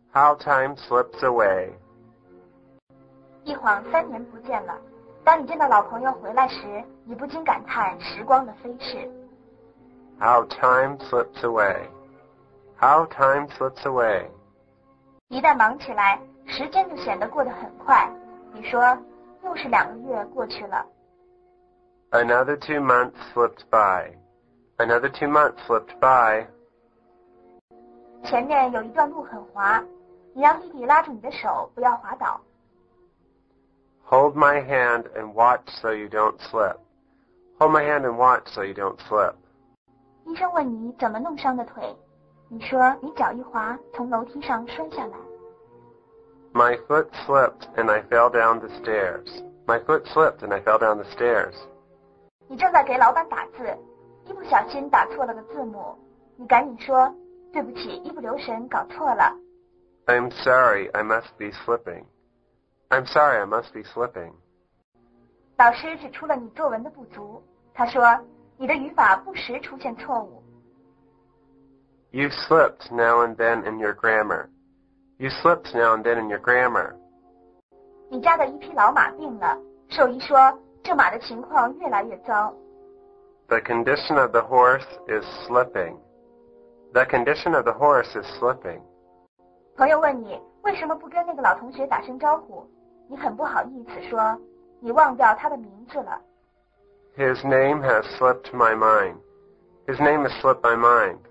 How time slips away. 一晃3年不见了，当你见到老朋友回来时，你不禁感叹时光的飞逝。 How time slips away. How time slips away. 一旦忙起来，时间就显得过得很快。你说，又是2个月过去了。 Another 2 months slipped by. Another 2 months slipped by. 前面有一段路很滑，你让弟弟拉住你的手，不要滑倒。 Hold my hand and watch so you don't slip. Hold my hand and watch so you don't slip. 医生问你怎么弄伤的腿，你说你脚一滑，从楼梯上摔下来。 My foot slipped and I fell down the stairs. My foot slipped and I fell down the stairs. 你正在给老板打字，一不小心打错了个字母，你赶紧说对不起，一不留神搞错了。 I'm sorry, I must be slipping. I'm sorry, I must be slipping. 老师指出了你作文的不足，他说你的语法不时出现错误。 You slipped now and then in your grammar. You slipped now and then in your grammar. 你家的一匹老马病了，兽医说这马的情况越来越糟。 The condition of the horse is slipping. The condition of the horse is slipping. 朋友问你为什么不跟那个老同学打声招呼，你很不好意思说你忘掉他的名字了。 His name has slipped my mind. His name has slipped my mind.